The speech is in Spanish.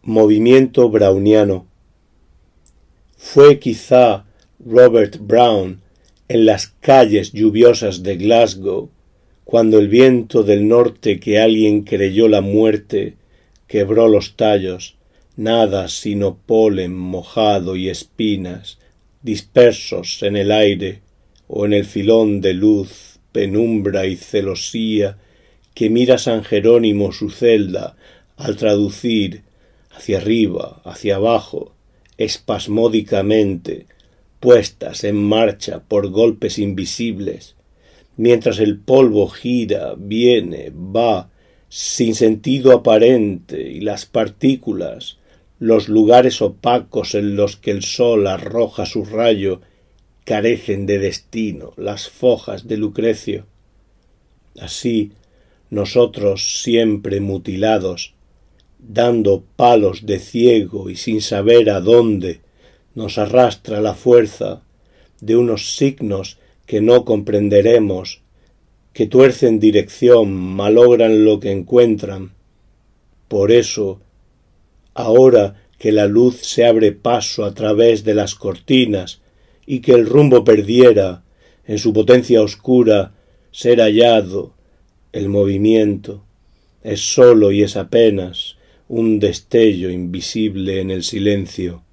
Movimiento browniano. Fue quizá Robert Brown en las calles lluviosas de Glasgow, cuando el viento del norte que alguien creyó la muerte quebró los tallos, nada sino polen mojado y espinas dispersos en el aire o en el filón de luz, penumbra y celosía que mira San Jerónimo su celda al traducir hacia arriba, hacia abajo, espasmódicamente, puestas en marcha por golpes invisibles, mientras el polvo gira, viene, va, sin sentido aparente, y las partículas, los lugares opacos en los que el sol arroja su rayo, carecen de destino, las fojas de Lucrecio. Así, nosotros siempre mutilados, dando palos de ciego y sin saber a dónde, nos arrastra la fuerza de unos signos que no comprenderemos, que tuercen dirección, malogran lo que encuentran. Por eso, ahora que la luz se abre paso a través de las cortinas y que el rumbo perdiera, en su potencia oscura, ser hallado, el movimiento es solo y es apenas un destello invisible en el silencio.